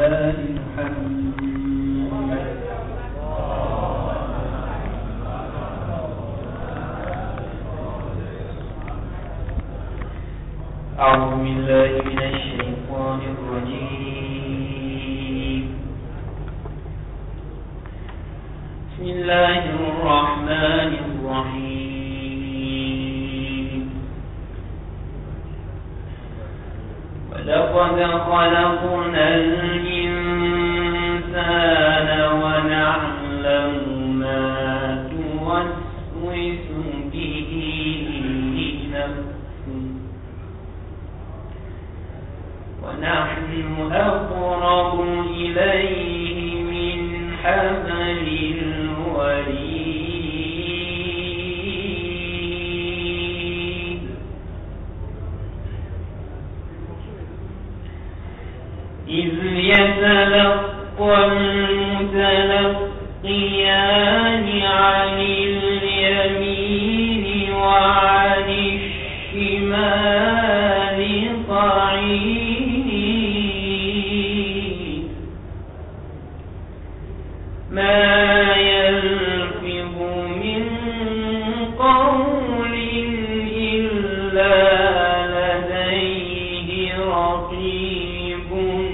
آل محمد. أعوذ بالله من الشيطان الرجيم. بسم الله الرحمن الرحيم. ولقد خلقنا الإنسان ونعلم ما توسوس به نفسه ونحن أقرب إليه من حبل الوريد. إذ يتلقى المتلقيان عن اليمين وعن الشمال قعيد. ما يلفظ من قول إلا لديه رقيب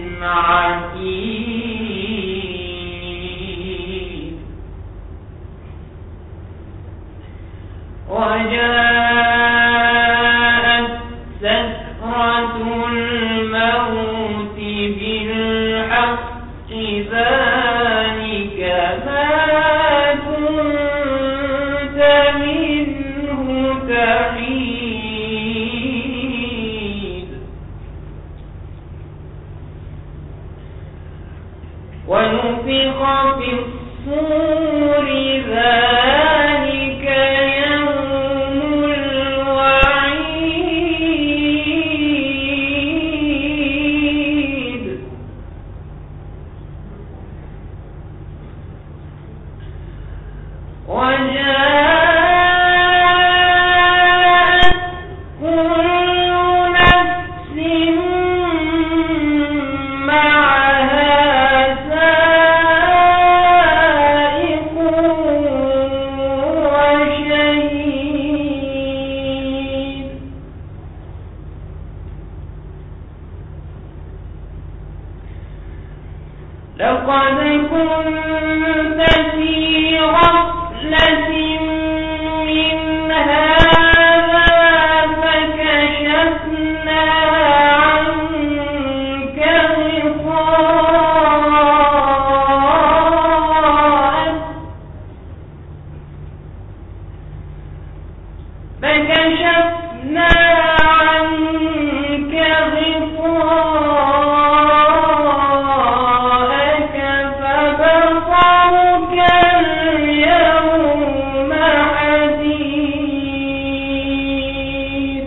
عتيد. وجاءت سكرة الموت بالحق ذلك ما كنت منه تحيد. ونفخ في الصور ذلك يوم الوعيد. وجاءت كل نفس معها سائق وشهيد. لقد كنت في غفلة من هذا فكشفنا عنك غطاءك فبصرك اليوم حديد.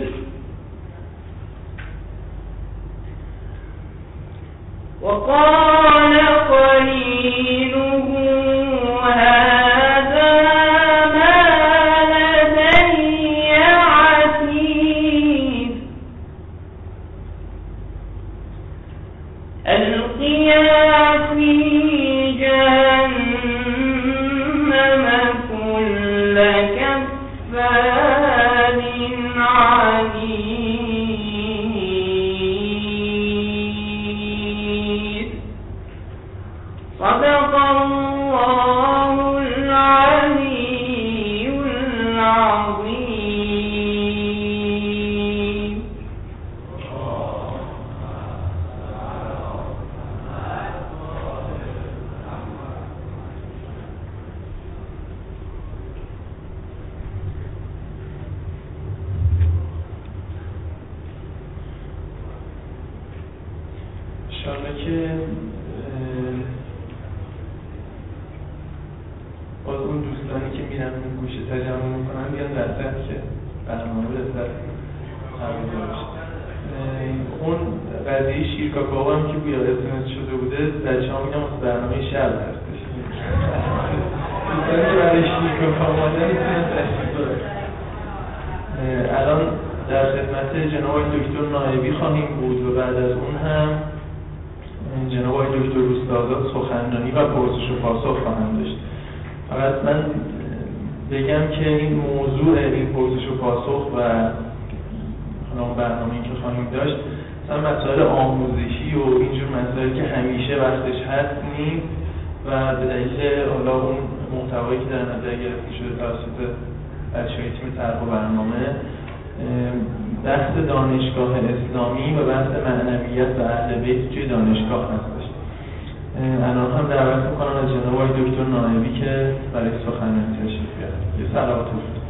وقال قرينه هذا ما لدي عتيد. ألقيا في جهنم كل كفار عنيد. صدق الله العلي العظيم. انشاءالله که باز اون دوستانی که میرن اون گوشه تجمع میکنن بیان وسط که برنامه لذت همینجا باشه. اون قضیه شیرکاکائو هم که بویا اسمش شده بوده بچه ها میگم واسه برنامه شب هستش. دوستانی که برای شیرکاکائو آمدن میتونن تشریف دارن. الان در خدمت جناب دکتر نایبی خواهیم بود و بعد از اون هم جناب دکتر استادات سخنرانی و پرسش و پاسخ خواهند داشت. فقط من بگم که این موضوع این پرسش و پاسخ و اون برنامه‌ای که خواهیم داشت مثلا مسائل آموزشی و اینجور مسائل که همیشه وقتش هست نیست و به دلیل حالا اون محتوایی که در نظر گرفته شده توسط بچه‌های تیم طرح و برنامه، بحث دانشگاه اسلامی و بحث معنویت و اهل بیت توی دانشگاه هستش. الان هم دعوت میکنم از جناب آقای دکتر نائبی که برای سخنرانی تشریف بیارن. یه صلوات بفرستید.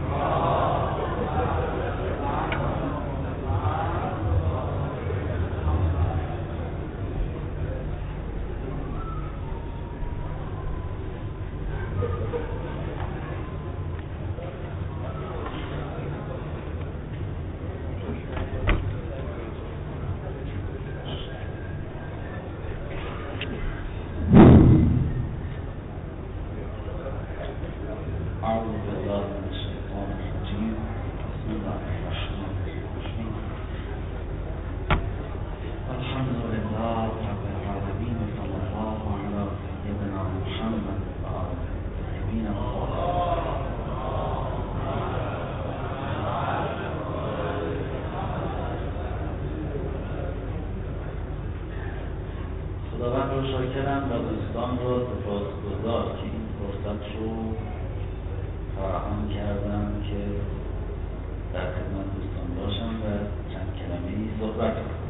خداوند رو شاکرم و دوستان رو سپاسگزار که این فرصت رو فراهم کردم که در خدمت دوستان باشم و چند کلمه‌ای صحبت کنم.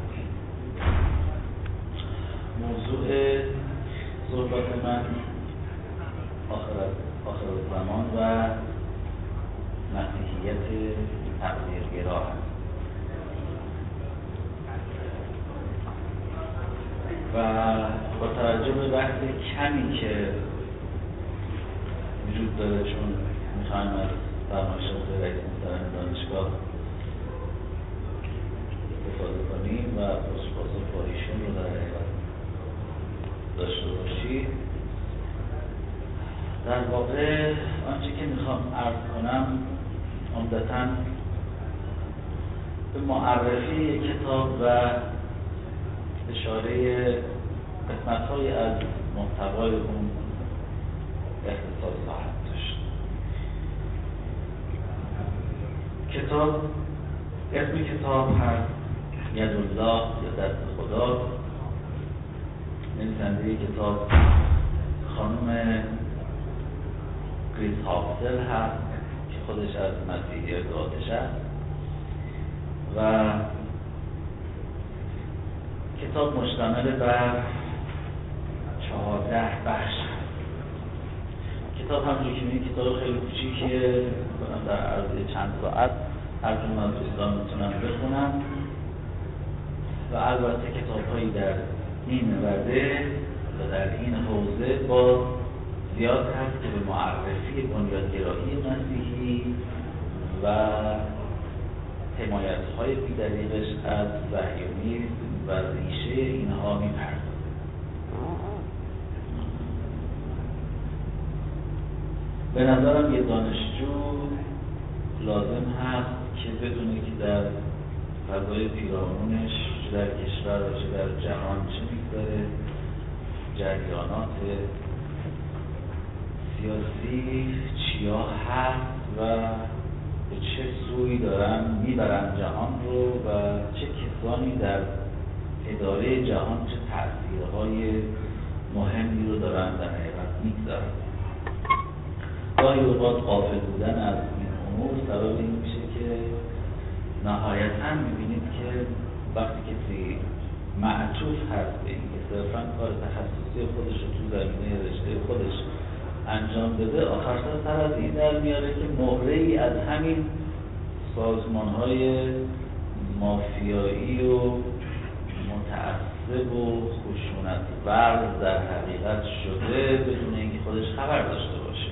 موضوع صحبت من آخر زمان و مسیحیت تقدیرگرا هست و با توجه به بحث کمی که وجود داره، چون میخوایم از فرمایشات رئیس محترم دانشگاه استفاده کنیم و پاسخ با ایشون رو در حقیقت داشته باشید، در واقع آنچه که میخوام عرض کنم عمدتاً به معرفی کتاب و اشاره قسمت‌های از محتوای اون اختصاص خواهد داشت. کتاب، اسم کتاب هست یدالله یا دست خدا. نویسنده کتاب خانم گریس هاپسل هست که خودش از مسیحیت آتش است و کتاب مشتمل بر 14 بخش. کتاب همونجور که می‌بینید کتاب خیلی کوچیکیه، کنم در عرض چند ساعت هر جون از دوستان میتونم بخونم و البته کتاب‌هایی در این رده و در این حوزه با زیاد هست که به معرفی بنیادگرایی مسیحی و حمایت‌های بی‌دریغش از صهیونیسم و ریشه اینها می‌پردازه. به نظرم یه دانشجو لازم هست که بدونه که در فضای پیرامونش چه در کشور و چه در جهان چه می‌گذره، جریانات سیاسی چیا هست و به چه سوی دارن میبرن جهان رو و چه کسانی در اداره جهان چه تأثیرهای مهمی رو دارن در حقیقت میگذارن. گاهی اوقات غافل بودن از این امور سبب این میشه که نهایتاً میبینید که وقتی کسی معطوف هست به این که صرفاً کار تخصصی خودش رو تو زمینه رشته خودش انجام بده، آخر سر از این در میاره که مهره‌ای از همین سازمان‌های مافیایی و متعصب و خشونت‌ورز در حقیقت شده بدون اینکه خودش خبر داشته باشه.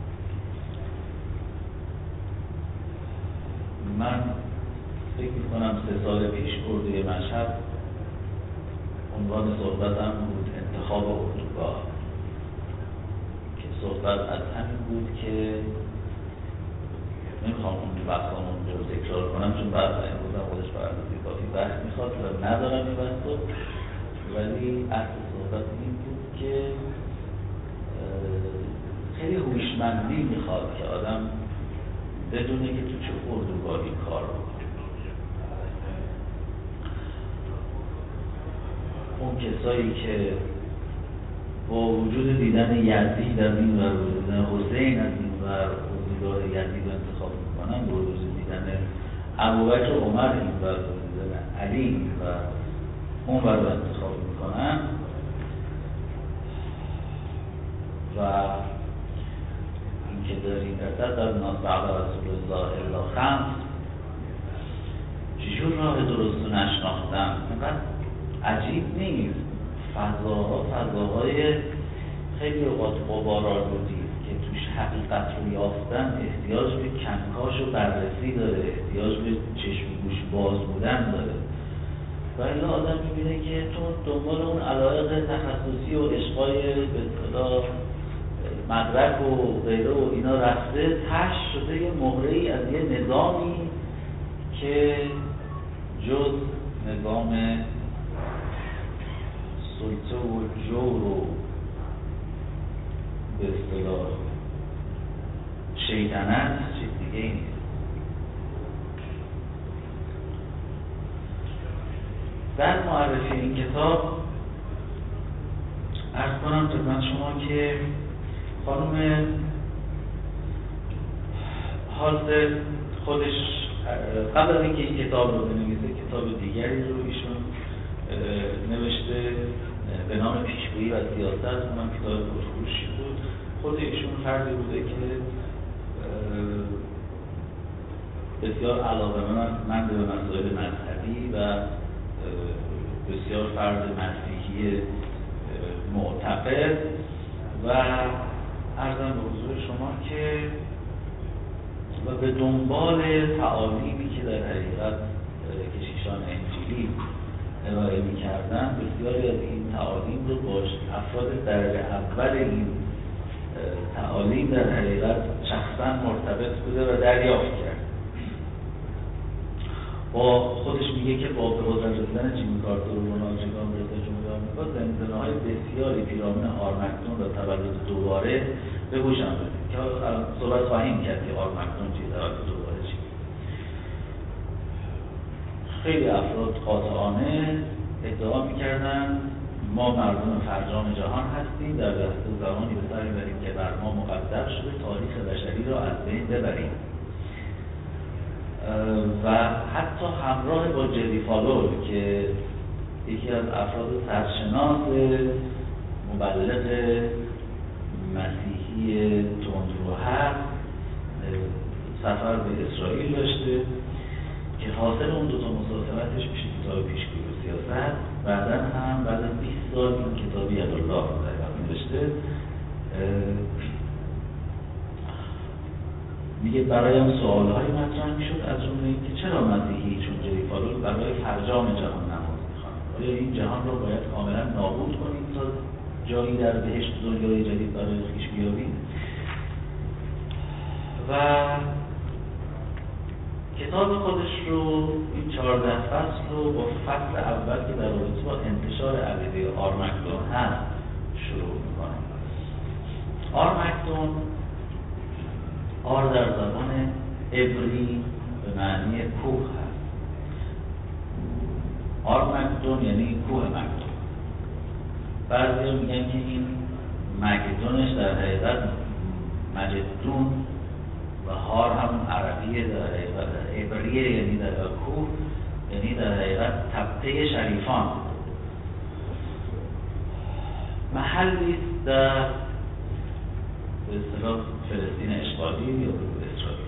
من فکر می‌کنم 3 سال پیش اردوی مشهد عنوان صحبتم بود انتخاب اردوگاه، که صحبت از همین بود که نمیخوام اون بحثامون رو تکرار کنم چون بعد امروز هم خودش برای کافی بحث میخواد و ندارم این بحث رو، ولی اصل صحبت این هوشمندی میخواد که آدم بدونه که تو چه اردوگاهی کار بکنه. اون کسایی که با وجود دیدن یزید از این ور و دیدن حسین از این ور اردوگاه یزید رو انتخاب میکنن، با وجود دیدن ابوبکر و عمر این ور و دیدن علی و اون ور رو انتخاب میکنن و این که داریم در ناس بعد رسول الله الا خمس چجور راه درست رو نشناختن. اینقدر عجیب نیست. فضاهای خیلی اوقات غبارآلودی که توش حقیقت رو یافتن احتیاج به کنکاش و بررسی داره، احتیاج به چشم و گوش باز بودن داره. ولی آدم میبینه که تو دنبال اون علایق تخصصی و عشقای به اصطلاح مدرک و غیره و اینا رفته، تش شده یه مهره‌ای از یه نظامی که جز نظام سلطه و جور و به اصطلاح شیطنت چیز دیگه ای نیست. در معرفی این کتاب عرض کنم خدمت شما که خانم حاضر خودش قبل از اینکه این کتاب رو بنویسه کتاب دیگری رو ایشون نوشته به نام پیشگویی و سیاست. اونم کتاب پرفروشی بود. خود ایشون فردی بوده که بسیار علاقه‌مند به مسائل مذهبی و بسیار فرد مسیحی معتقد و عرضم به حضور شما که و به دنبال تعالیمی که در حقیقت کشیشان انجیلی ارائه می‌کردن، بسیاری از این تعالیم رو با افراد درجه اول این تعالیم در حقیقت شخصا مرتبط بوده و دریافت کرد. با خودش میگه که با به حضور رسیدن جیمی کارتر و رونالد ریگان به رئاست جمهوری آمریکا زمزمه‌های بسیاری پیرامون آرمگدون و تولد دوباره به گوش آمد که صحبت خواهیم کرد که آرمگدون چیه، تولد دوباره چیه. خیلی افراد قاطعانه ادعا میکردن ما مردم فرجام جهان هستیم، در دست زمانی به سر میبریم که بر ما مقدر شده تاریخ بشری را از بین ببریم و حتی همراه با جری فالور که یکی از افراد سرشناس مبلغ مسیحی تندرو هست سفر به اسرائیل داشته که حاصل اون دوتا مسافرتش میشه کتاب پیشگویی و سیاست. بعداً هم بعد از 20 سال این کتابی الله نوشته. میگه برایم سوال‌هایی مطرح میشد از جمله اینکه چرا مسیحی چون جری فالور برای فرجام جهان نماز میخواند؟ آیا این جهان را باید کاملا نابود کنیم تا جایی در بهشت دنیای جدید برای خویش بیابیم؟ و کتاب خودش رو این 14 فصل رو با فصل اول که در رابطه با انتشار عقیده آرمگدون هست شروع میکنه. آرمگدون، آر در زبان عبری به معنی کوه هست. آرمگدون یعنی کوه مگدون. بعضی میگن که این مگدونش در حقیقت مجدون و هار هم عربیه، در حقیقت عبریه، یعنی در کوه، یعنی در حقیقت تپه شریفان. محلی در به اصطلاح فلسطین اشغالی یا به اسرائیل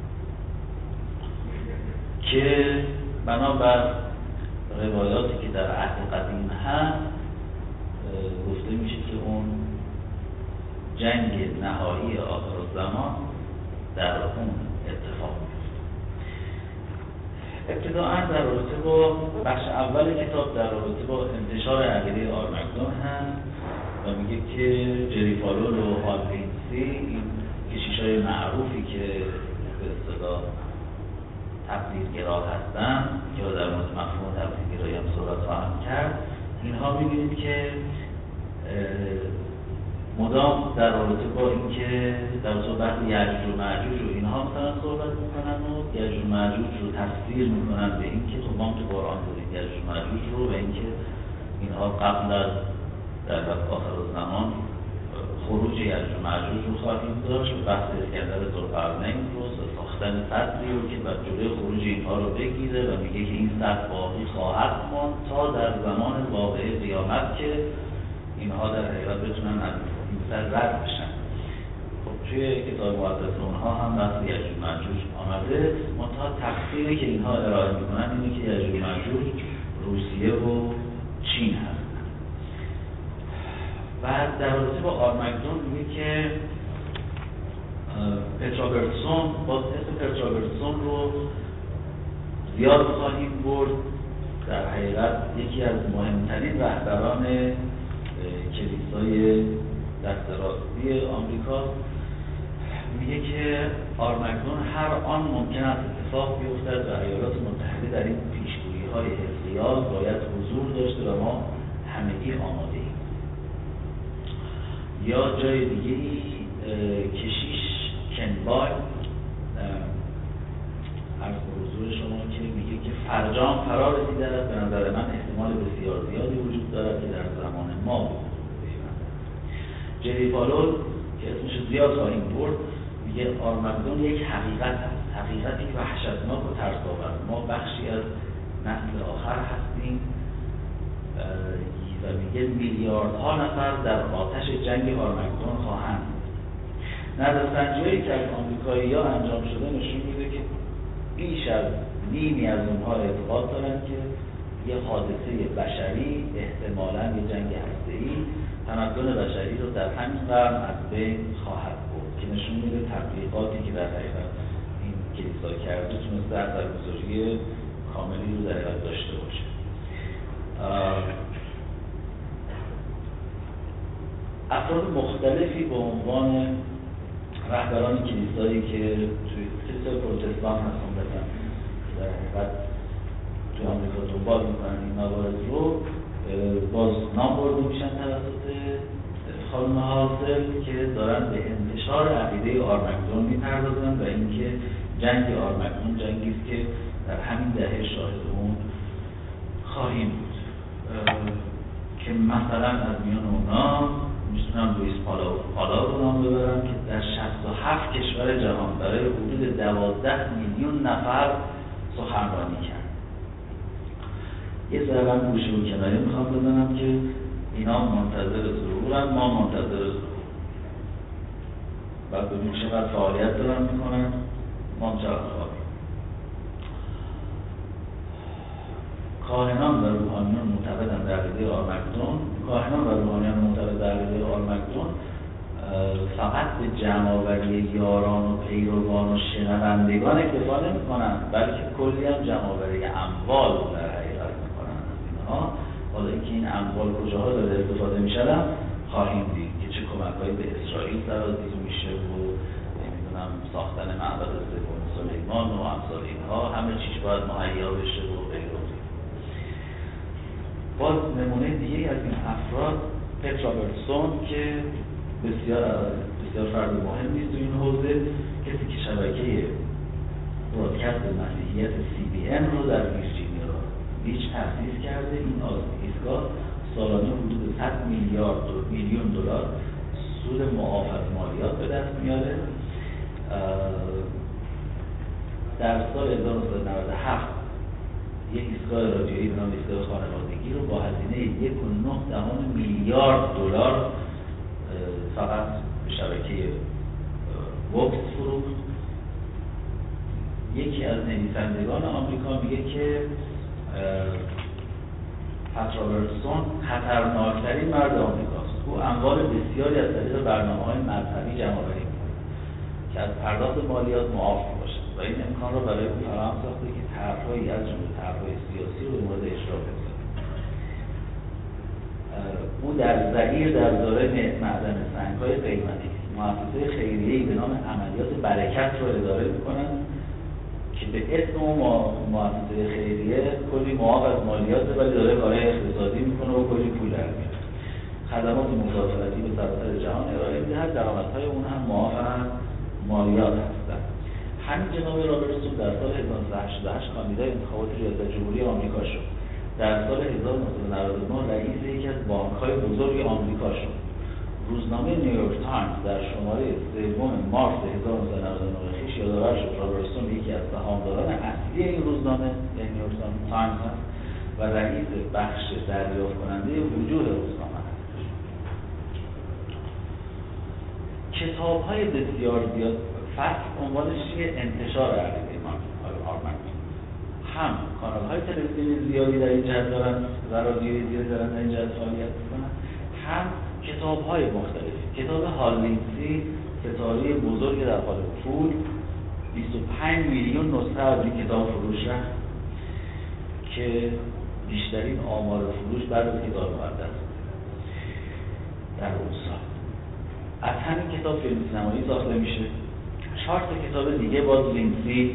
که بنابر روایاتی که در عهد قدیم هست گفته میشه که اون جنگ نهایی آخرالزمان در اون اتفاق میفته. ابتداءً در رابطه با بخش اول کتاب در رابطه با انتشار عقیده آرمگدون هست و میگه که جری فالور و هال لینسی این کشیشای معروفی که به اصطلاح تبدیلگرا هستن که در مورد مفهوم تبدیلگرایی هم صحبت خواهم کرد، اینها میبینید که مدام در رابطه با اینکه در صحبت یأجوج و مأجوج و اینها مثلا صحبت میکنن و یأجوج و مأجوج رو تفسیر میکنن به اینکه تو ما تو قرآن داریم یأجوج و مأجوج رو و اینکه اینها قبل از در آخر الزمان خروج یأجوج و مأجوج رو خواهیم داشت و بحث اسکندر ذوالقرنین رو ساختن سدی رو که بعد جلوی خروج اینها رو بگیره و میگه که این سد باقی خواهد ماند تا در زمان واقعه قیامت که اینها در حقیقت بتونن از این سد رد بشن. خب توی کتاب مقدس اونها هم بحث یأجوج و مأجوج آمده، منتها تفسیری که اینها ارائه میکنن اینه که یأجوج و مأجوج روسیه و چین هست. و در رابطه با آرمگدون میگه که پتروبرتسون با اسم پتروبرتسون رو زیاد خواهیم برد. در حقیقت یکی از مهمترین رهبران کلیسای دست راستی آمریکا میگه که آرمگدون هر آن ممکن است اتفاق بیفتد و ایالات متحده در این پیشگویی‌های حزقیال باید حضور داشته و ما همگی آماده ایم. یا جای دیگه‌ای کشیش کنبای عرض به حضور شما که میگه که فرجام فرا رسیده است، به نظر من احتمال بسیار زیادی وجود دارد که در زمان ما بپیوندد. جری فالول که اسمش زیاد خواهیم برد میگه آرمگدون یک حقیقت است، حقیقتی وحشتناک و ترس‌آور. ما بخشی از نسل آخر هستیم و میگه میلیاردها نفر در آتش جنگ آرمگدون خواهند. نظرسنجی‌هایی که از آمریکایی‌ها انجام شده نشون میده که بیش از نیمی از اونها اعتقاد دارن که یه حادثه بشری احتمالاً یه جنگ هسته‌ای تمدن بشری رو در همین قرن از بین خواهد برد که نشون میده تبلیغاتی که در حقیقت این کلیسا کرده تونسته اثرگذاری کاملی رو در حقیقت داشته باشه. افراد مختلفی به عنوان رهبران کلیسایی که توی کلیسای پروتستان هستن بزن در حقیقت توی آمریکا دنبال میکنن این موارد رو باز نام برده میشن توسط خانم حاصل که دارن به انتشار عقیده آرمگدون میپردازن و اینکه جنگ آرمگدون جنگی است که در همین دهه شاهد اون خواهیم بود. که مثلا از میان اونا میتونم لوئیس پالا رو نام ببرم که در 67 کشور جهان برای حدود 12 میلیون نفر سخنرانی کرد. یه ذره گوشه و کناری میخوام بزنم که اینا منتظر ظهورن، ما منتظر ظهور. بعد ببینیم چقدر فعالیت دارن میکنن، ما چقدر خوابیم. کاهنان و روحانیان معتقدند در عقیده آرمگدون. کاهنان و روحانیان معتقد در عقیده آرمگدون فقط به جمع‌آوری یاران و پیروان و شنوندگان اکتفا نمی‌کنند، بلکه کلی هم جمع‌آوری اموال در حقیقت می‌کنند از اینها. حالا اینکه این اموال کجاها داره استفاده می‌شود خواهیم دید که چه کمک‌هایی به اسرائیل سرازیر میشه و نمی‌دونم ساختن معبد سوم سلیمان و امثال اینها، همه چیز باید مهیا بشه و غیره. باز نمونه دیگه از این افراد پتروبرتسون که بسیار فرد مهمی است تو این حوزه، کسی که شبکه برادکست مسیحیت CBN رو در ویرجینیا بیچ تأسیس کرده. این ایستگاه سالانه حدود 100 میلیون دلار سود معاف از مالیات به دست میاره. در سال 1997 یک ایستگاه رادیویی به نام ایستگاه خانوادگی رو با هزینه 1.9 میلیارد دلار فقط به شبکه وکس فروخت. یکی از نویسندگان آمریکا میگه که پتروبرتسون خطرناکترین مرد آمریکاست. او اموال بسیاری از طریق برنامه‌های مذهبی جمع‌آوری می‌کنه که از پرداخت مالیات معاف باشه و این امکان رو برای او فراهم ساخته که طرح‌هایی از جمله طرح‌های سیاسی رو به مورد اجرا بگذاره. او در زئیر در دوره معدن سنگ‌های قیمتی مؤسسه خیریه‌ای به نام عملیات برکت رو اداره می‌کنند که به اسم مؤسسه خیریه کلی معاف از مالیات ولی داره کارهای اقتصادی می‌کنه و کلی پول در میاره. خدمات مسافرتی به سراسر جهان ارائه می‌دهد. درآمدهای اون هم معاف از مالیات هستند. همین جناب رابرتسون در سال 1988 کاندیدای انتخابات ریاست جمهوری آمریکا شد. در سال 1999 رئیس یکی از بانک‌های بزرگ آمریکا شد. روزنامه نیویورک تایمز در شماره 3 مارس 1999 خویش یادآور شد رابرتسون یکی از سهامداران اصلی این روزنامه نیویورک تایمز است و رئیس بخش دریافت کننده وجوه روزنامه است. کتاب‌های بسیار زیاد فصل عنوانش انتشار عقیده آرمنگتون. هم کانال‌های تلویزیونی زیادی در این جهت دارن و رادیویی زیادی دارن در این جهت فعالیت می‌کنن، هم کتاب‌های مختلفی. کتاب هال لینسی ستاره بزرگ در حال پول 25 میلیون نسخه از این کتاب فروش رفت که بیشترین آمار فروش بعد از کتاب مقدس در اون سال. از همین کتاب فیلم سینمایی ساخته میشه. 4 کتاب دیگه باز لینسی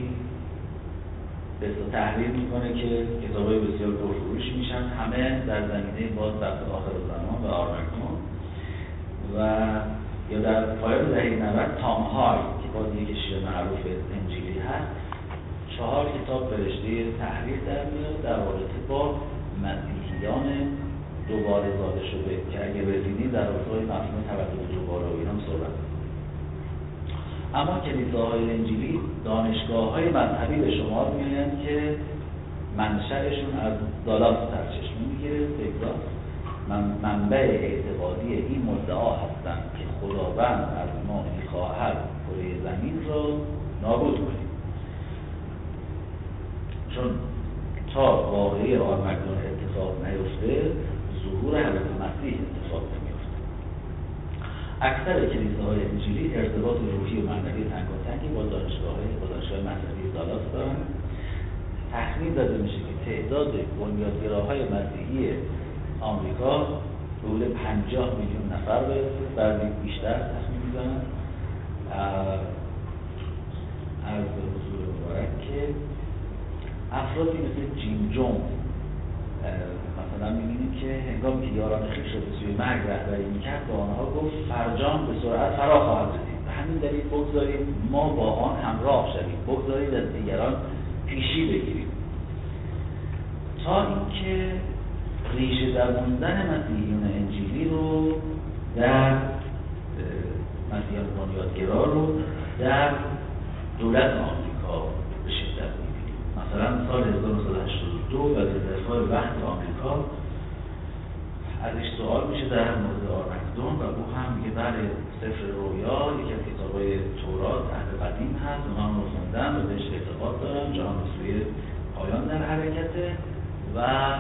تحریر میکنه که کتابای بسیار پرفروش میشن، همه در زمینه باز در آخرالزمان و آرمنگتون و یا در پایان دهه 90 تام های که باز یک شیعه معروف انجیلی هست 4 کتاب فرشته تحریر در میاد در رابطه با مسیحیان دوباره زاده شده که اگه رسیدی در رابطه مفهوم تولد دوباره و اینام صحبت. اما کلیساهای انجیلی دانشگاه‌های مذهبی به شمار می‌آیند که منشأشون از دالاس سرچشمه می‌گیره، تگزاس. منبع اعتقادی این مدعا هستند که خداوند از ما می‌خواهد کره زمین را نابود کنیم. چون تا واقعه آرمگدون اتفاق نیفته ظهور حضرت مسیح اتفاق نمیفته. اکثر کلیساهای انجیلی ارتباط روحی و معنوی تنگاتنگی با دانشگاه مذهبی دالاس دارن. تخمین داده میشه که تعداد بنیادگراهای مسیحی آمریکا حدود 50 میلیون نفر برسه، بعضی بیشتر تخمین میزنن. از حضور مبارک که افرادی مثل جیم جونز مثلا می‌بینیم که هنگامی که یاران خویش را به سوی مرگ رهبری می‌کرد با آنها گفت فرجام به سرعت فرا خواهد رسید، به همین دلیل بگذارید ما با آن همراه شویم، بگذارید از دیگران پیشی بگیریم. تا اینکه ریشه درماندن مسیحیان انجیلی رو در مسیحیان بنیادگرا رو در دولت آمریکا به شدت می‌بینیم. مثلا سال 1982 وزیر دفاع وقت آمریکا ازش سوال میشه در مورد آرمگدون و او هم میگه بله سفر رویا یکی از کتابای تورات عهد قدیم هست، اونها رو خوندن و بهش اعتقاد دارن، جهان به سوی پایان در حرکته و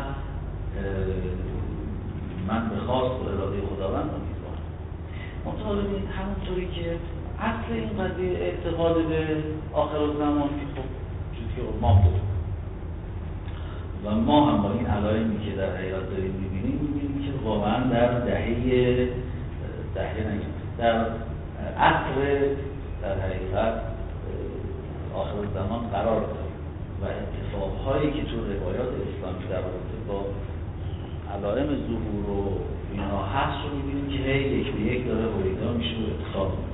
من به خواست و اراده خداوند امیدوارم. منتها ببینید همونطوری که اصل این قضیه اعتقاد به آخرالزمان که خب چیزی که ما بود و ما هم با این علائمی که در حیات داریم می‌بینیم که واقعا در در عصر در حقیقت آخرالزمان قرار داریم و اتفاقهایی که تو روایات اسلامی در رابطه با علائم ظهور و اینا هست رو می‌بینیم که هی یک به یک داره هویدا میشه و اتفاق می‌افته.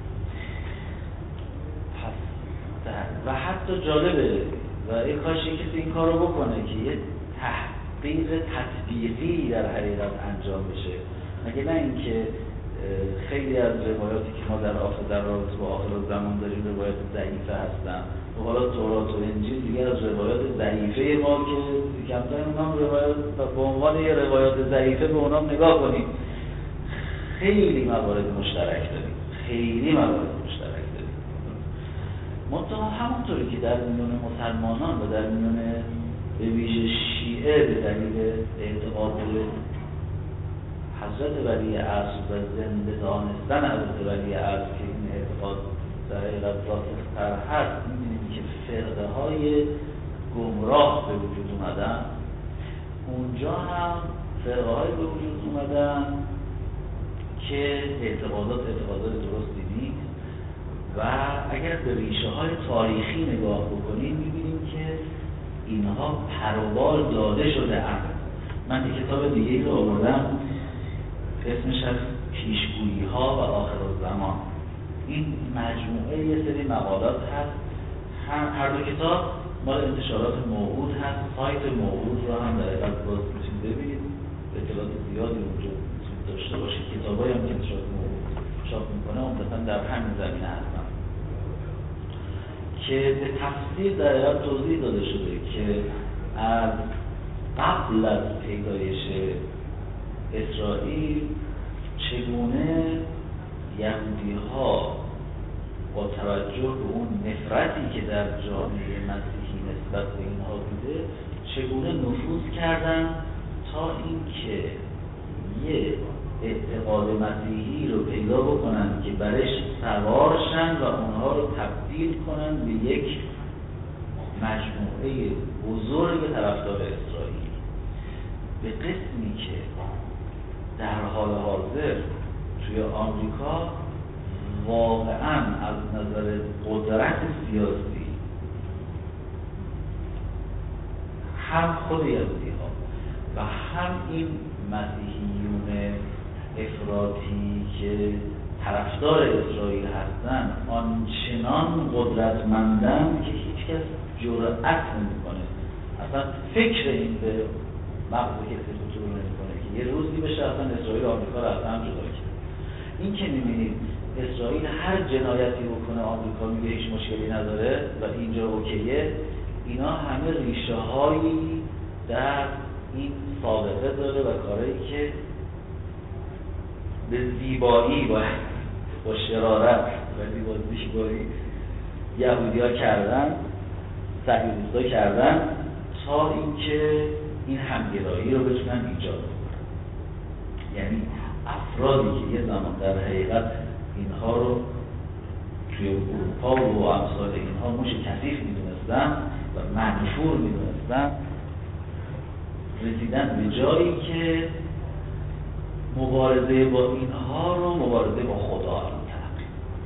و حتی جالبه و این کاشی کسی این کار رو بکنه که یه تحقیق تطبیقی در حقیقت انجام بشه، مگه نه اینکه خیلی از روایاتی که ما در رابطه با آخرالزمان داریم روایات ضعیفه هستن و حالا تورات و انجیل دیگر از روایات ضعیفه ما که کمتر اونام روایات به عنوان یه روایات ضعیفه به اونام نگاه کنیم. خیلی موارد مشترک داریم، منتها همونطوری که در میان مسلمانان و در میان به ویژه شیعه به دلیل اعتقاد حضرت ولی عصر و زنده دانستن حضرت ولی عصر که این اعتقاد در حقیقت راسختر هست، می‌بینیم که فرقه های گمراه به وجود اومدن. اونجا هم فرقه های به وجود اومدن که اعتقادات درستی نیست و اگر به ریشه های تاریخی نگاه بکنیم می‌بینیم که اینها پروبال داده شده اند. من یک کتاب دیگه رو آوردم اسمش از پیشگویی ها و آخرالزمان. این مجموعه یه سری مقالات هست، هر دو کتاب مال انتشارات موعود هست. سایت موعود رو هم در حقیقت باز میتونید ببینید، اطلاعات زیادی اونجا میتونید داشته باشید. کتابایی هم که انتشارات موعود چاپ میکنه عمدتاً در همین زمینه هستن که به تفصیل در حقیقت توضیح داده شده که از قبل از پیدایش اسرائیل چگونه یهودی‌ها با توجه به اون نفرتی که در جامعه مسیحی نسبت به اینها بوده چگونه نفوذ کردن تا اینکه یه اعتقاد مسیحی رو پیدا بکنن که برش سوارشن و اونها رو تبدیل کنن به یک مجموعه بزرگ طرفدار اسرائیل، به قسمی که در حال حاضر توی آمریکا واقعاً از نظر قدرت سیاسی هم خود یهودی‌ها و هم این مسیحیون افراطی که طرفدار اسرائیل هستند آنچنان قدرتمندند که هیچ کس جرأت نمی‌کنه اصلا فکر این به مغز کسی خطور نمی‌کنه که یه روزی بشه اصلا اسرائیل و آمریکا رو اصلا جدا کرد. این که می‌بینید اسرائیل هر جنایتی بکنه آمریکا میگه هیچ مشکلی نداره و اینجا اوکیه، اینا همه ریشه هایی در این سابقه داره و کارهایی که به زیبایی با شرارت ولی با زیبایی یهودی‌ها کردن، صهیونیست‌ها کردن تا اینکه این همگرایی رو بتونن ایجاد کنن. یعنی افرادی که یه زمان در حقیقت اینها رو توی اروپا و امثال اینها موش کثیف میدونستن و منفور میدونستن، رسیدن به جایی که مبارزه با اینها رو مبارزه با خدا می‌کنن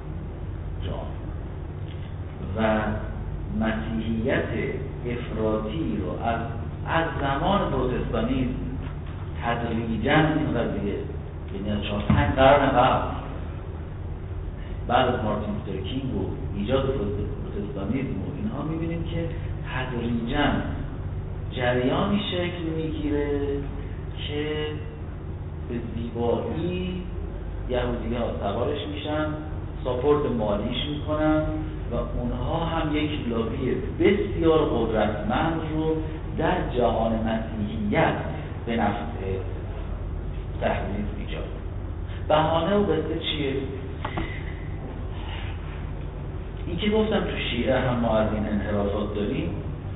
و مسیحیت افراطی رو از زمان پروتستانیسم تدریجاً این قضیه، یعنی 4-5 قرن قبل بعد از مارتین لوتر کینگ و ایجاد پروتستانیسم و اینها می‌بینیم که تدریجاً جریانی شکل میگیره که به زیبایی یهودی‌ها سوارش میشن، ساپورت مالیش میکنن و اونها هم یک لابی بسیار قدرتمند رو در جهان مسیحیت به نفع صهیونیسم ایجاد کنن. بهانه و قصه چیه؟ این که گفتم تو شیعه هم ما از این انحرافات داریم.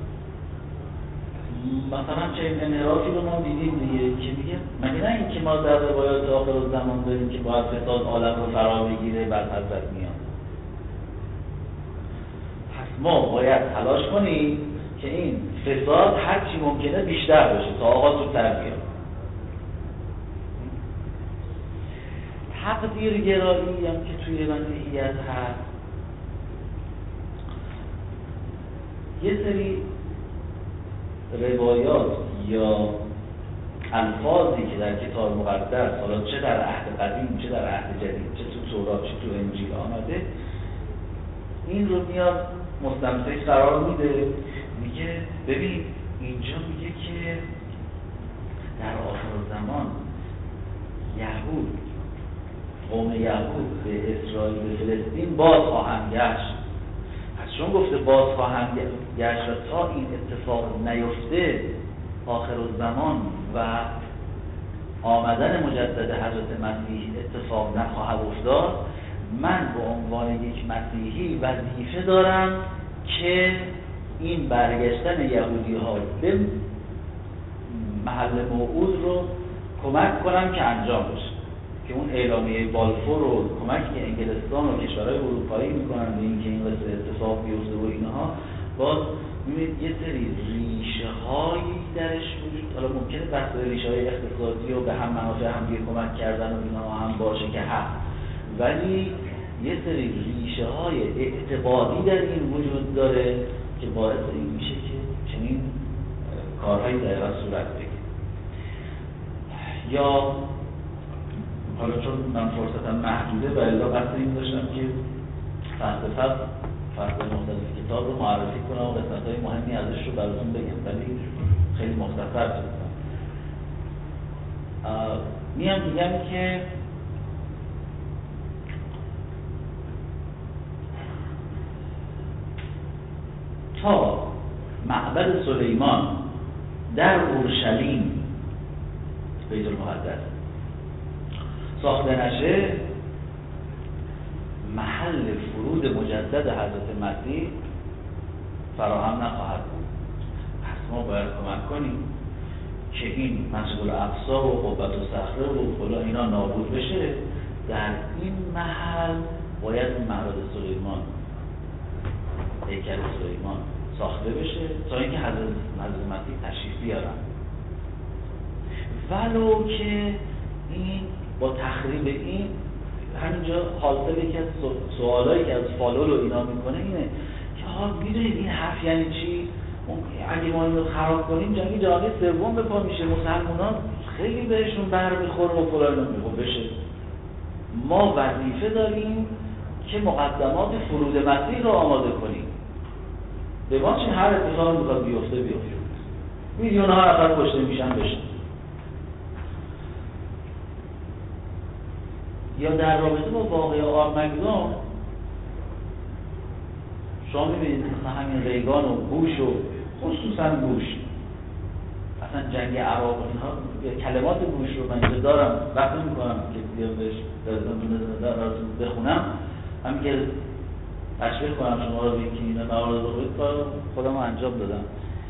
مثلا چه انحرافی رو ما دیدیم دیگه که میگه مگه نه این که ما در روایات آخرالزمان داریم که باید فساد عالم رو فرا بگیره بعد حضرت میاد. پس ما باید تلاش کنیم که این فساد هرچی ممکنه بیشتر بشه تا آقا زودتر بیاد. تقدیر گرایی هم که توی مسیحیت هست، یه سری روایات یا الفاظی که در کتاب مقدس، حالا چه در عهد قدیم چه در عهد جدید، چه تو تورات چه تو انجیل آمده، این رو میاد مستمسک قرار میده. میگه ببین اینجا میگه که در آخر زمان یهود، قوم یهود به اسرائیل به فلسطین باز خواهند گشت. پس چون گفته باز خواهند گشت و تا این اتفاق نیفته آخر الزمان و آمدن مجدد حضرت مسیح اتفاق نخواهد افتاد، من به عنوان یک مسیحی وظیفه دارم که این برگشتن یهودی ها به محل موعود رو کمک کنم که انجام بشه، که اون اعلامیه بالفور رو کمک که انگلستان و کشورهای اروپایی میکنن به اینکه این قصه اتفاق بیفته و اینها. باز میبینید یه سری ریشه هایی درش وجود، حالا ممکنه بحث ریشه های اقتصادی و به هم منافع هم کمک کردن و اینها هم باشه که هست، ولی یه سری ریشه های اعتقادی در این وجود داره که باعث این میشه که چنین کارهایی در صورت بگیره. یا حالا چون من فرصتم محدوده و الا قصد این داشتم که فصل مختلف کتاب رو معرفی کنم و قسمت‌های مهمی ازش رو براتون بگم، ولی خیلی مختصر شد. میگم که تا معبد سلیمان در اورشلیم بیت المقدس ساخته نشه، محل فرود مجدد حضرت مسیح فراهم نخواهد بود. پس ما باید کمک کنیم که این مسجد الاقصی و قبة الصخره و فلان اینا نابود بشه. در این محل باید معبد سلیمان، هیکل سلیمان ساخته بشه تا اینکه حضرت مسیح تشریف بیارن. ولو که این با تخریب این همینجا حاصل یکی از سوالایی که از فالول و اینا میکنه اینه که میدونید این حرف یعنی چی؟ اگه ما اینو خراب کنیم جنگ جهانی سوم به پا میشه، مسلمانان خیلی بهشون برمیخوره و فلان میگه. بشه ما وظیفه داریم که مقدمات فرود مسیح رو آماده کنیم. به ما چه هر اتفاقی میخواد بیفته میلیون‌ها نفر کشته میشن بشه. یا در رابطه با واقعه آرمگدون شما میبینید مثلا همین ریگان و بوش و خصوصا بوش، اصلا جنگ عراق و اینها، کلمات بوش رو من اینجا دارم وقت نمی‌کنم که بیام بهش دراتون بخونم، همین که تشویق کنم شما رو بگید که این موارد رو خودم انجام دادم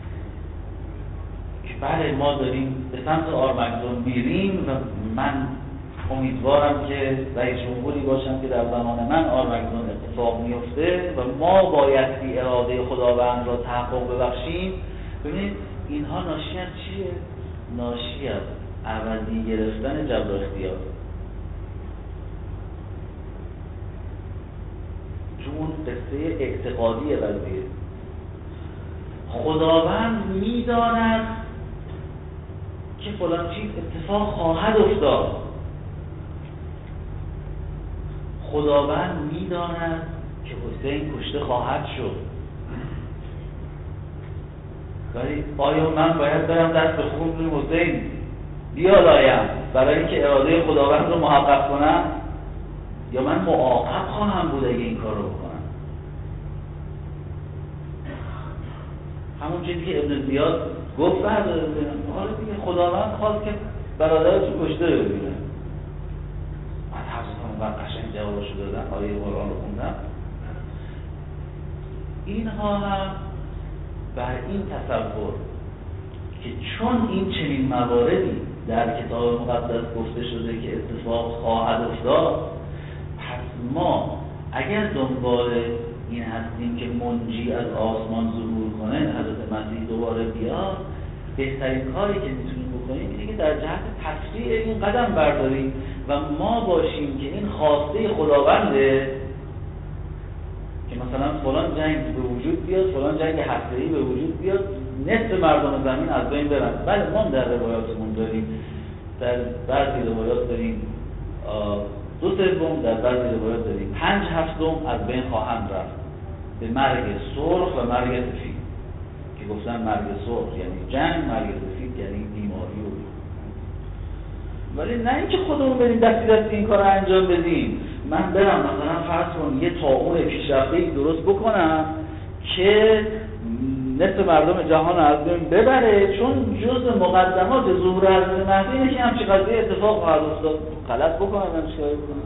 که بله ما داریم به سمت آرمگدون میریم و من امیدوارم که رئیس جمهوری باشم که در زمان من آرمگدون اتفاق میفته و ما باید بی اراده خداوند را تحقق ببخشیم. ببینید اینها ناشی از چیه؟ ناشی از عوضی گرفتن جبر اختیار. چون اون قصه اعتقادی قضیه، خداوند میداند که فلان چیز اتفاق خواهد افتاد، خداوند میداند که حسین کشته خواهد شد، ولی آیا من باید برم دست به خون روی حسین بیالایم برای اینکه اراده خداوند رو محقق کنم، یا من معاقب خواهم بود اگه این کار رو بکنم؟ همون چیزی که ابن زیاد گفت برداره ببینم، حالا دیگه خداوند خواست که برادرش رو کشته ببینه. من حضرتمون بر قشنگ جوابشو دادن، آیه قرآن رو خوندم. اینها هم بر این تصور که چون این چنین مواردی در کتاب مقدس گفته شده که اتفاق خواهد افتاد، پس ما اگر دنبال این هستیم که منجی از آسمان ظهور کنه، حضرت مسیح دوباره بیاد، بهترین کاری که میتونیم بکنیم اینه که در جهت تفسیر این قدم برداریم و ما باشیم که این خواسته خداونده که مثلا فلان جنگ به وجود بیاد، فلان جنگ هسته‌ای به وجود بیاد، نصف مردم زمین از بین برن. بله ما در روایاتمون داریم، در بعضی روایات داریم 2/3، در بعضی روایات داریم 5/7 از بین خواهند رفت به مرگ سرخ و مرگ سفید، که گفتن مرگ سرخ یعنی جنگ، مرگ سفید یعنی بیماری. ولی نه اینکه خودمون بریم دستی این کار رو انجام بدیم. من برم مثلا فرض کن یه طاعون پیشرفته‌ای درست بکنم که نصف مردم جهان رو از بین ببره، چون جزء مقدمات ظهور حضرت مهدی اینه که همچین قضیه اتفاق خواهد افتاد. غلط بکنم من چیکار کنم؟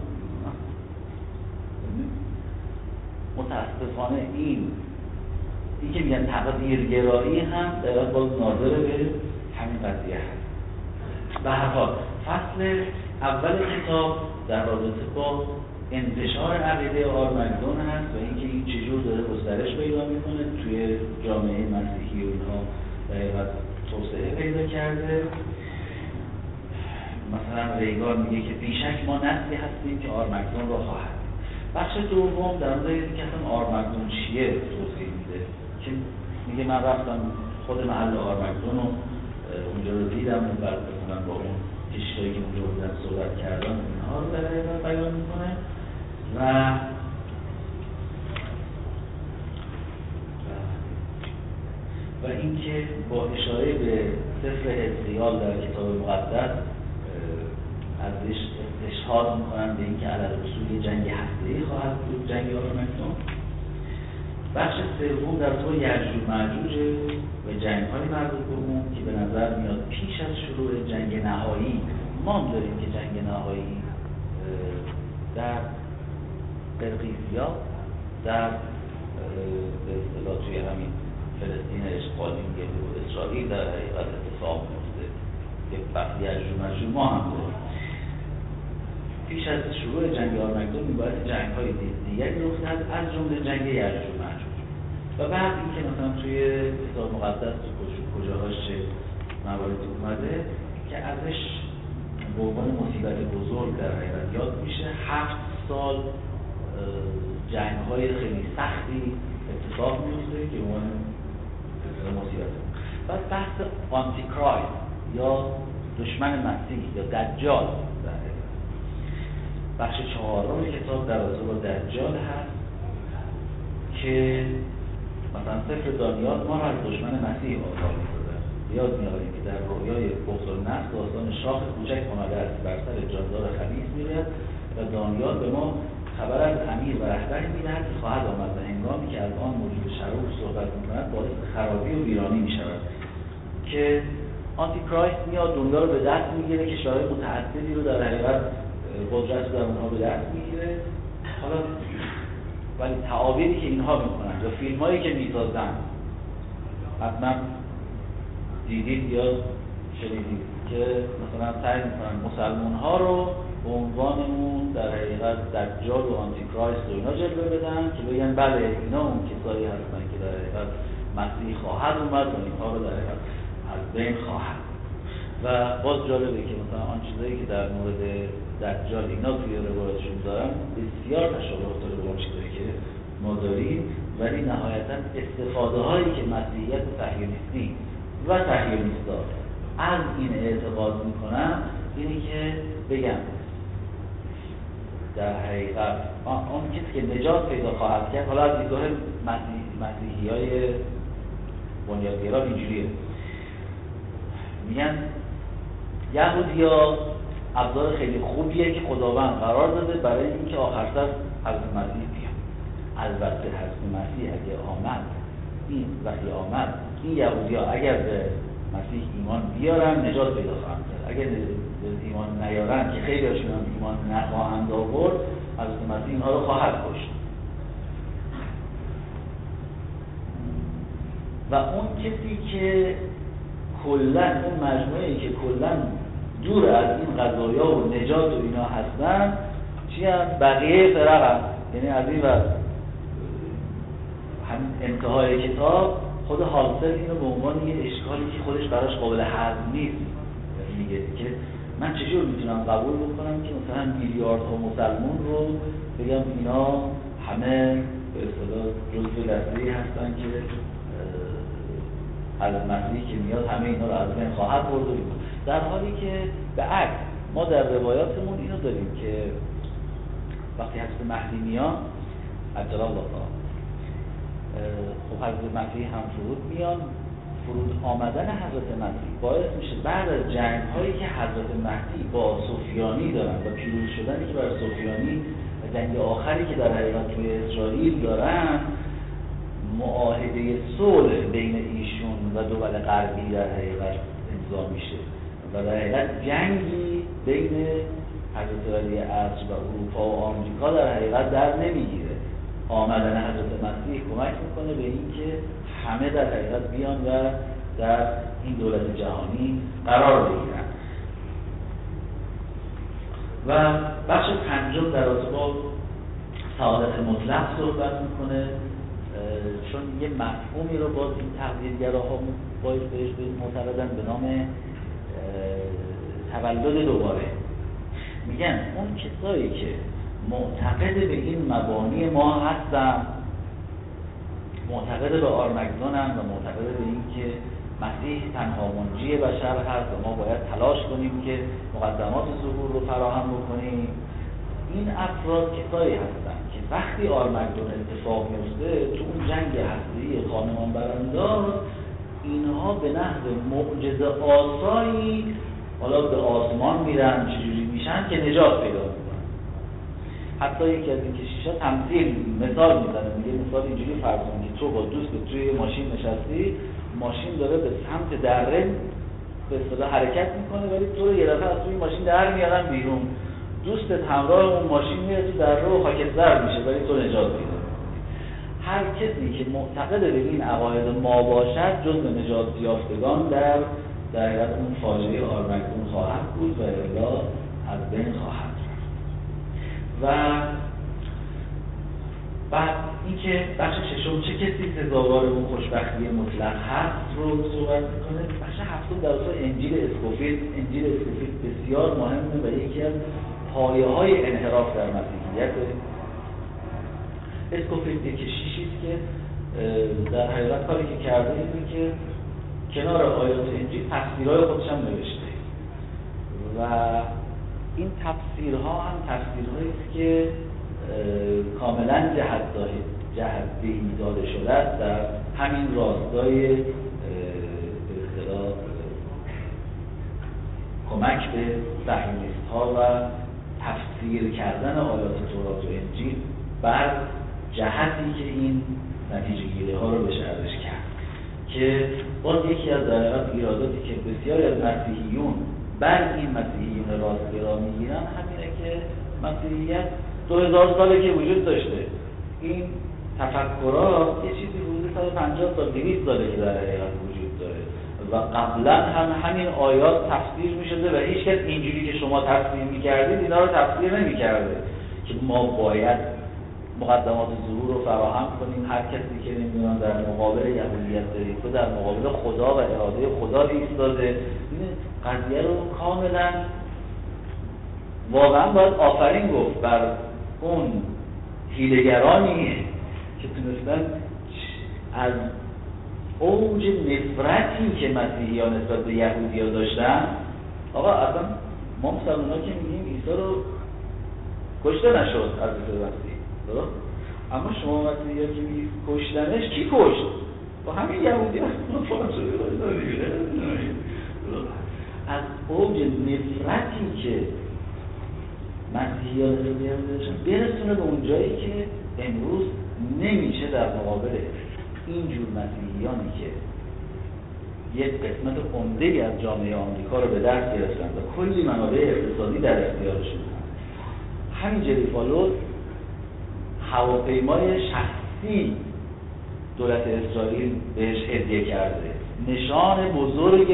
متاسفانه این که میگن تقدیرگرایی هم در واقع باز ناظر به همین قضیه هست. به هر حال فصل اول کتاب در رابطه با انتشار عقیده آرمگدون هست و اینکه این چجور داره گسترش پیدا میکنه توی جامعه مسیحی و اینها و توسعه پیدا کرده. مثلا ریگان میگه که بیشک ما نسلی هستیم که آرمگدون را خواهد. بخش دوم در مورد اینکه اصلا آرمگدون چیه توضیح میده که میگه من رفتم خود محل آرمگدون رو اونجا رو دیدم و بعد بکنم با اون کشی‌هایی که اونجا بودن صحبت کردن اینها رو در حقیقت بیان میکنه و اینکه با اشاره به سفر حزقیال در کتاب مقدس ازش استشهاد میکنن به اینکه علی‌الرسول جنگ هسته‌ای خواهد بود، جنگ آرمگدون. بخش سوم در طور یأجوج و مأجوج و جنگ‌های مربوط به اون که به نظر میاد پیش از شروع جنگ نهایی ما داریم که جنگ نهایی در قرقیزیا در به اصطلاح توی همین فلسطین اشغالی میگه و اسرائیل در حقیقت اتفاق میفته که وقتی یأجوج و مأجوج ما هم داریم. پیش از شروع جنگ آرمگدون میباید جنگ‌های دیگری رخ دهد از جمله جنگ یأجوج و مأجوج و بعد اینکه مثلا توی کتاب مقدس کجاهاش چه مواردی اومده که ازش به عنوان مصیبت بزرگ در حقیقت یاد میشه. 7 سال جنگ‌های خیلی سختی اتفاق میفته که عنوان مصیبت. بعد بحث آنتی کرایست یا دشمن مسیح یا دجال در حقیقت بخش 4 کتاب در رابطه با دجال هست که مثلا سفر دانیال ما را از دشمن مسیح آگاه می‌کنه. یاد می‌آوریم که در رویای بخت-النصر داستان شاخ کوچک آمده است بر سر جاندار خبیث می‌آید و دانیال به ما خبر از امیر و رهبری می‌دهد که خواهد آمد و هنگامی که از آن موجود شرور صحبت می‌کند باعث خرابی و ویرانی می‌شود که آنتی کرایست میاد دنیا رو به دست می‌گیره، کشورهای متعددی رو در حقیقت قدرت رو در اونها به دست می‌گیره. حالا ولی تعابیری که اینها میکنن یا فیلمایی که میسازن حتما دیدید یا شنیدید که مثلا سعی میکنن مسلمان‌ها رو به عنوان اون در حقیقت دجال و آنتی کرایست و اینا جلوه بدن که بگن بله اینا اون کسایی هستن که در حقیقت مسیح خواهد اومد و اینها رو در حقیقت از بین خواهد. و باز جالبه که مثلا آن چیزایی که در مورد دجال اینا توی روایتشون دارن بسیار تشابه داره با چیزایی که ما داریم، ولی نهایتا استفاده هایی که مسیحیت صهیونیستی و صهیونیست‌ها از این اعتقاد میکنن اینه که بگم در حقیقت آن کسی که نجات پیدا خواهد کرد، حالا از دیدگاه مسیحی‌های بنیادگرا اینجوریه، میگن یهودی‌ها ابزار خیلی خوبیه که خداوند قرار داده برای اینکه آخر سر حضرت مسیح بیاد. البته حضرت مسیح اگه آمد، این وقتی آمد این یهودی‌ها اگر به مسیح ایمان بیارن نجات پیدا خواهند کرد. اگر ایمان نیارن که خیلی هاشون هم ایمان نخواهند آورد، حضرت مسیح اینها رو خواهد کشت. و اون کسی که کلاً اون مجموعه‌ای که کلاً دور از این قضایا و نجات و اینا هستن چی هم؟ بقیه فرق هم. یعنی از این وقت همین انتهای کتاب خود هالسل اینو به عنوان یه اشکالی که خودش براش قابل هضم نیست میگه که من چجور میتونم قبول بکنم که مثلا میلیاردها مسلمون رو بگم اینا همه به اصطلاح جزء دسته‌ای هستن که حضرت مسیح که میاد همه اینا رو از بین خواهد برد. در حالی که به عکس ما در روایاتمون اینو داریم که وقتی حضرت مهدی میان عجل الله تعالی خب حضرت مسیح هم فرود میان، فرود آمدن حضرت مسیح باعث میشه بعد از جنگ‌هایی که حضرت مهدی با سفیانی دارن و پیروز شدنی که برای سفیانی جنگ آخری که در حقیقت توی اسرائیل دارن، معاهده صلح بین ایشون و دول غربی در حقیقت امضا میشه و در حقیقت جنگی بین حضرت ولی عصر و اروپا و آمریکا در حقیقت در نمیگیره. آمدن حضرت مسیح کمک میکنه به اینکه همه در حقیقت بیان و در این دولت جهانی قرار بگیرن. و بخش پنجم در رابطه با سعادت مطلق صحبت میکنه، چون یه مفهومی رو باز این تقدیرگراها باید بهش معتقدن به نام تولد دوباره. میگن اون کسایی که معتقد به این مبانی ما هستن، معتقد به آرمگدونن و معتقد به این که مسیح تنها منجی بشر هست و ما باید تلاش کنیم که مقدمات ظهور رو فراهم بکنیم. این افراد کسایی هستن که وقتی آرمگدون اتفاق میفته تو اون جنگ هسته‌ای خانمان برانداز، اینها به نحو معجزه آسایی حالا به آسمان میرن، چجوری میشن که نجات پیدا میکنن. حتی یکی از این کشیشا تمثیل مثال میزنه، میگه مثال اینجوری فرض کن که تو با دوستت توی ماشین نشستی، ماشین داره به سمت دره به اصطلاح حرکت میکنه، ولی تو رو یه دفعه از توی ماشین در میارن بیرون، دوستت همراه اون ماشین میره تو دره و خاکستر میشه ولی تو نجات پیدا. هر کسی که معتقد به این عقاید ما باشد جزو نجات یافتگان در حقیقت اون فاجعه آرمگدون خواهد بود و الا از بین خواهد رفت. و بعد اینکه بخش ششم چه کسی سزاوار اون خوشبختی مطلق هست رو صحبت میکنه. بخش هفتم در اصل انجیل اسکوفیلد. انجیل اسکوفیلد بسیار مهمه و یکی از پایه‌های انحراف در مسیحیت. اسکوفیلد یک کشیشی است که در حقیقت کاری که کرده اینه که کنار آیات انجیل تفسیرهای خودش هم نوشته و این تفسیرها هم تفسیرهایی است که کاملا جهت‌دهی داده شده است در همین راستای به اصطلاح کمک به صهیونیست‌ها و تفسیر کردن آیات تورات و انجیل بر جهتی که این نتیجه گیری ها رو بشه ازش کرد. که باز یکی از در حقیقت ایراداتی که بسیاری از مسیحیون بر این مسیحیون راستگرا میگیرن همینه که مسیحیت 2000 ساله که وجود داشته، این تفکرات یه چیزی حدود 150 سال 200 ساله که در حقیقت وجود داره و قبلا هم همین آیات تفسیر میشده و هیچ کس اینجوری که شما تفسیر میکردید اینا رو تفسیر نمیکرده که ما باید مقدمات ظهور رو فراهم کنیم. هر کسی که نمیدونم در مقابل یهودیت دارید تو در مقابل خدا و اراده خدا ایستاده، این قضیه رو کاملا واقعا باید آفرین گفت بر اون حیله‌گرانی که تونستن از اوج نفرتی که مسیحیان نسبت به یهودی‌ها داشتن. آقا اصلا ما مسلمان‌ها که میگیم عیسی رو کشته نشد از مسیح، درست؟ اما شما مسیحی‌ها که میگید کشتنش، کی کشت؟ با همین یهودی‌ها از اوج نفرتی که مسیحیان داشتن برسونه به اون جایی که امروز نمیشه در مقابل اینجور مسیحیانی که یک قسمت عمده‌ای از جامعه آمریکا رو به دست گرفتن و کلی منابع اقتصادی در اختیارشون هست. همین جری فالو هواپیمای شخصی دولت اسرائیل بهش هدیه کرده، نشان بزرگ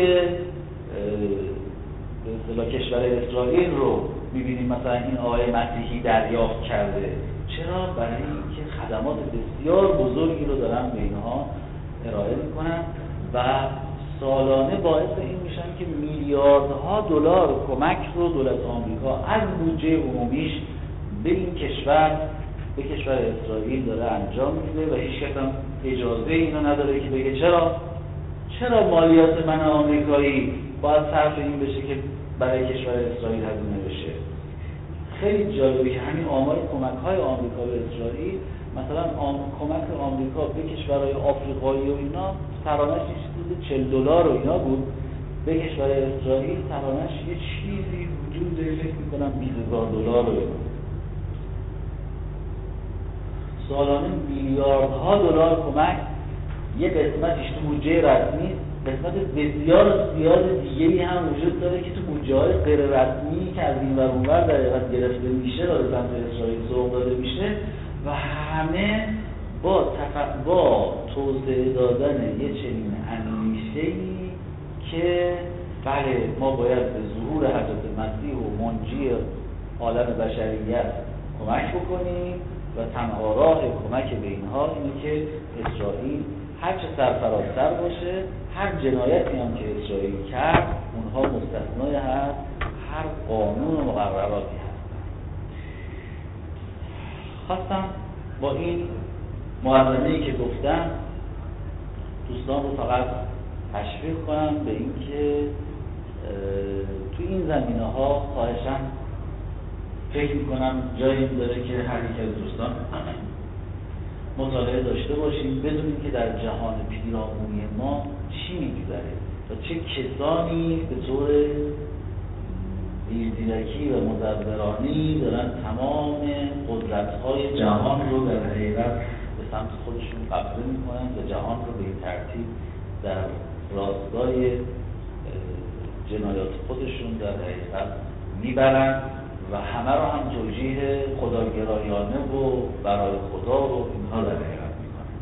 به اصطلاح کشور اسرائیل رو می‌بینیم مثلا این آقای مسیحی دریافت کرده. چرا؟ برای اینکه خدمات بسیار بزرگی رو دارن به اینها ارائه میکنن و سالانه باعث این میشن که میلیاردها دلار کمک رو دولت آمریکا از بودجه عمومیش به این کشور، به کشور اسرائیل داره انجام میده و هیچ کس هم اجازه اینو نداره که بگه چرا مالیات من آمریکایی باید صرف این بشه که برای کشور اسرائیل هزینه بشه. خیلی جالبه که همین آمار کمک‌های آمریکا به اسرائیل، مثلا کمک آمریکا به کشورهای آفریقایی و اینا سرانش چیزی $40 و اینا بود، به کشور اسرائیل سرانش یه چیزی وجود داره فکر می‌کنم $20,000 رو سالانه میلیاردها دلار کمک، یه قسمتش تو بودجه رسمی، قسمت بسیار زیاد دیگه‌ای هم وجود داره که تو بودجه‌های غیر رسمی که از این ور اون ور در حقیقت گرفته میشه داره سمت اسرائیل سوق داده میشه و همه با توسعه دادن یه چنین اندیشه‌ای که بله ما باید به ظهور حضرت مسیح و منجی عالم بشریت کمک بکنیم و تنها راه کمک به اینها اینه که اسرائیل هر چه سرفرازتر باشه، هر جنایتی هم که اسرائیل کرد اونها مستثنای هر قانون و مقرراتی هستن. خواستم با این مقدمه‌ای که گفتم دوستان رو فقط تشویق کنم به اینکه تو این زمینه‌ها خواهشاً فکر می‌کنم جایی داره که هر یک از دوستان مطالعه داشته باشیم، بدونیم که در جهان پیرامونی ما چی می‌گذره و چه کسانی به طور دیرزیرکی و مدبرانه‌ای دارن تمام قدرت‌های جهان رو در حقیقت به سمت خودشون قبضه می‌کنن و جهان رو به این ترتیب در راستای جنایات خودشون در حقیقت میبرن و همه رو هم توجیه خداگرایانه و برای خدا و اینها در حقیقت میکنن.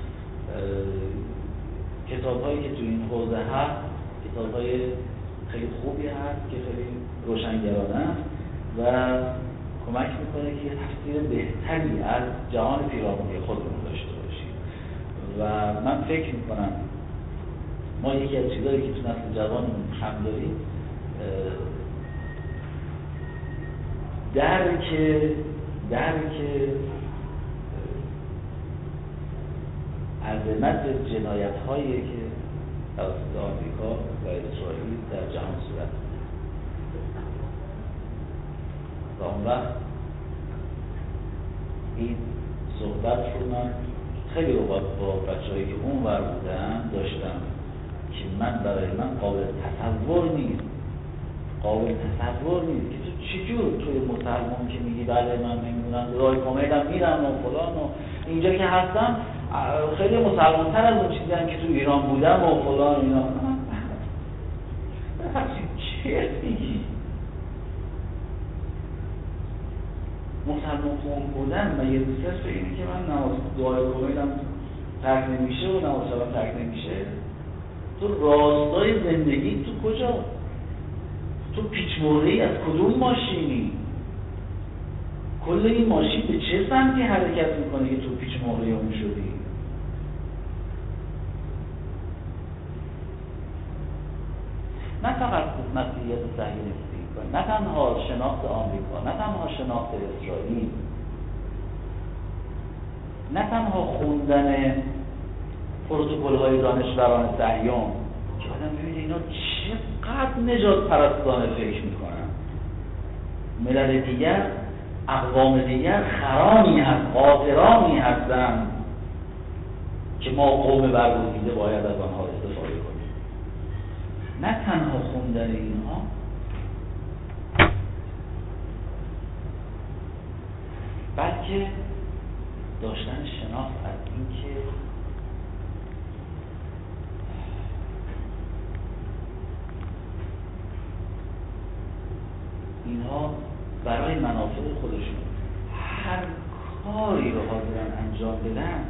کتاب‌هایی که تو این حوزه هست کتاب‌های خیلی خوبی هست که خیلی روشنگرانه است و کمک میکنه که تفسیر بهتری از جهان پیرامونی خودمون داشته باشیم و من فکر میکنم ما یکی از چیزایی که تو نسل جوانمون کم داریم درک عظمت جنایت‌هایی که توسط آمریکا و اسرائیل در جهان صورت می‌گیره و اون وقت این صحبت رو من خیلی اوقات با بچه‌هایی که اون ور بودن داشتم که برای من قابل تصور نیست که تو چجور توی مسلمان که میگی بله من نمیدونم رای کمیدم میرم و فلان و اینجا که هستم خیلی مسلمان تر از اون چیزی هم که تو ایران بودم و فلان اینا چه میگی؟ مسلمان خون بودن و یه دوست اینه که من نماز دعای کمیدم ترک نمیشه و نماز شبم ترک نمیشه. تو راستای زندگی تو کجا؟ تو پیچ مرغی از کدوم ماشینی؟ کل این ماشین به چه سمتی حرکت میکنه که تو پیچ مرغی اون شدی؟ نه فقط مسیحیت صهیونیستی، نه تنها شناخت آمریکا، نه تنها شناخت اسرائیل، نه تنها خوندن پروتکل‌های دانشوران صهیون که آدم ببینه اینا چقدر نجات پرستانه فکر میکنن. ملل دیگر، اقوام دیگر خرامی هست، قاطرامی هستن که ما قوم برگزیده باید از آنها استفاده کنیم. نه تنها خوندن اینها، بلکه داشتن شناخت از این که اینها برای منافع خودشون هر کاری رو حاضرن انجام بدن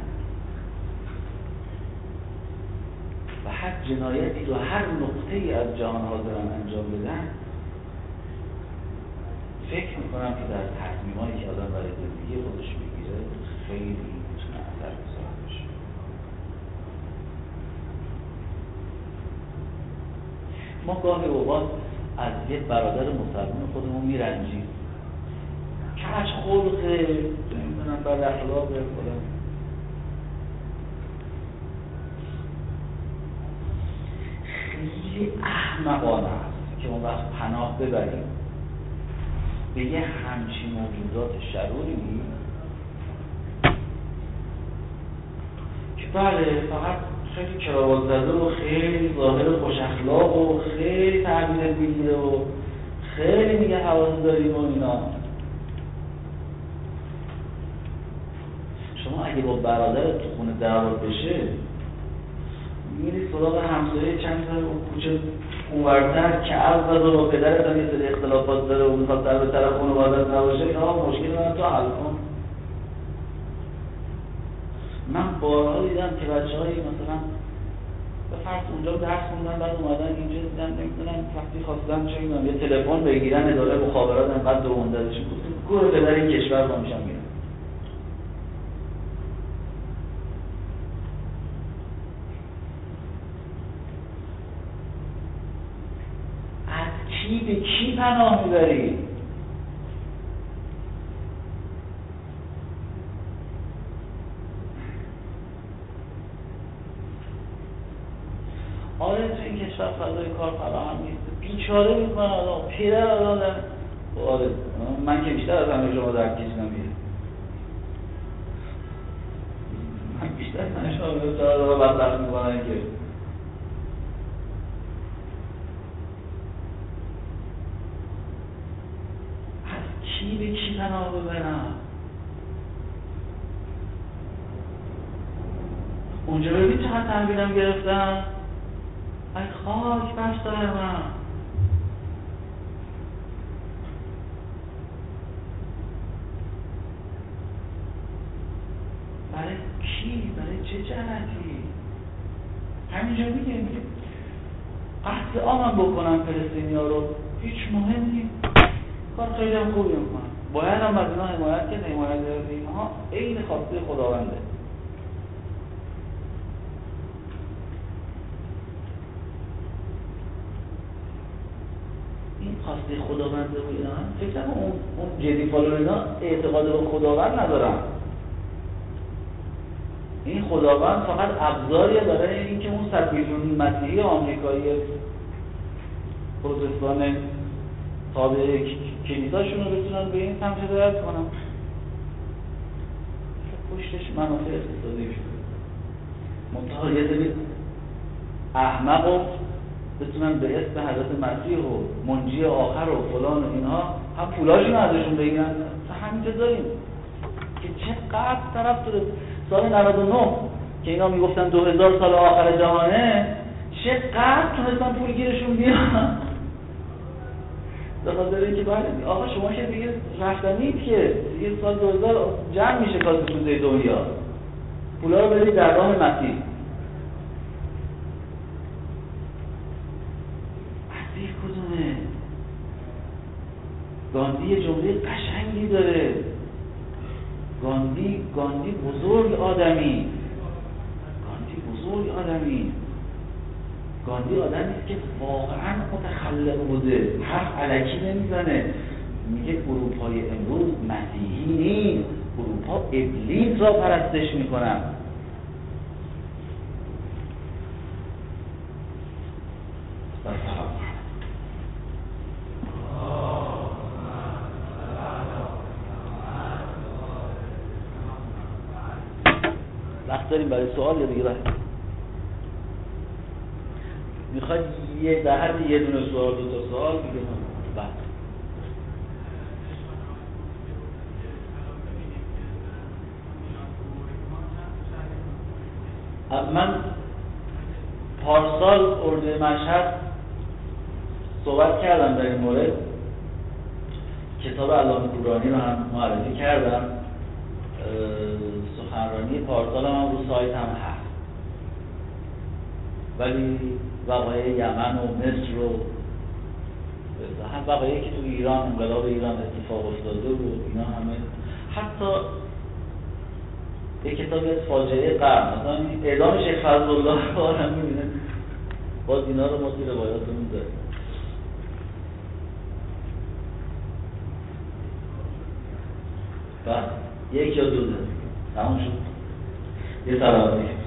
و هر جنایتی رو هر نقطه‌ای از جهان حاضرن انجام بدن. فکر میکنم که در تصمیمایی که آدم برای زندگی خودش میگیره خیلی میتونه اثرگذار باشه. ما گاهی اوقات از یک برادر مسلمان خودمون میرنجیم، کج خلقه، نمیدونم بد اخلاقه فلان. خیلی احمقانه است که اون وقت پناه ببریم به یه همچین موجودات شروری که بله فقط خیلی کراوات زده و خیلی ظاهر خوش اخلاق و خیلی تعبیر میگیره و خیلی میگه حواظ داریم و اینا. شما اگه با برادرت تو خونه دعوا بشه میری سراغ همسایه چند تا اون کوچه اونورتر که عرض زده و با پدرت هم یه سری اختلافات داره و میخواد سر به طرف خانواده‌ات نباشه، اینا مشکل من تو حل کن. من بارها دیدم که بچه‌هایی مثلا به فرض اونجا درس خوندن بعد اومدن اینجا دیدن نمیدونم وقتی خواستن چه میدونم یه تلفن بگیرن اداره مخابرات انقدر دوونده داشتن گفتم گور پدر این کشور با میشم میرم. از کی به کی پناه میبری؟ آره تو این کشور فضای کار فراهم نیست، بیچاره میکنن آدم، پدر آدم. آره من که بیشتر از همه شما درد کشیدم میره، من بیشتر از همه شما بیشتر بدبخت میکنن که از کی به کی پناه ببرم. اونجا ببین چقدر تحویلم گرفتم، ای خاک بر سر من. برای کی؟ برای چه جهتی؟ همینجا میگه قتل عامم بکنم فلسطینی‌ها رو، هیچ مهم نیست، کار خیلی هم خوبی میکنم، باید هم از اینا حمایت کرد. حمایت از اینها عین خواسته خداونده. این خواسته خداونده و اینا، فکر کنم اون جدی فالورینا اعتقاد به خداوند ندارن. این خداوند فقط ابزاریه برای اینکه اون 100 میلیون مسیحی آمریکایی پروتستان تابع کلیساشون رو بتونن به این سمت هدایت کنن. پشتش منافع اقتصادی شده. منتها یه سری احمق رو بتونن به اسم حضرت مسیح و منجی آخر و فلان و اینها هم پولاشون ازشون بگیرن. همینجا داریم که چقدر طرف داره. سال 99 که اینا میگفتن 2000 سال آخر جهانه، چقدر تونستن پول گیرشون بیان. به خاطر اینکه باید آقا شما که دیگه رفتنید که دیگه سال 2000 جمع میشه کاسه سوزه دنیا، پولا رو بدید در راه مسیح. مسیح کدومه؟ گاندی یه جمله قشنگی داره. گاندی بزرگ آدمی. گاندی آدمی است که واقعا متخلق بوده، حرف الکی نمیزنه. میگه اروپای امروز مسیحی نیست، اروپا ابلیس را پرستش میکنن. وقت داریم برای سوال یا دیگه راه؟ میخواید در حد یه دونه سوال، 2 تا سوال میگم بعد. من پارسال اردوی مشهد صحبت کردم در این مورد، کتاب علامه کورانی رو هم معرفی کردم. سخنرانی پارسال هم رو سایت هم هست، ولی وقایع یمن و مصر و هم وقایعی که تو ایران، انقلاب ایران اتفاق افتاده و اینا همه، حتی یک کتابی از فاجعه قرن، مثلا اعدام شیخ فضلالله رو هم می‌بینه، باز اینا رو ما توی روایاتمون داریم. و 1 یا 2 تمام شد. یه سلام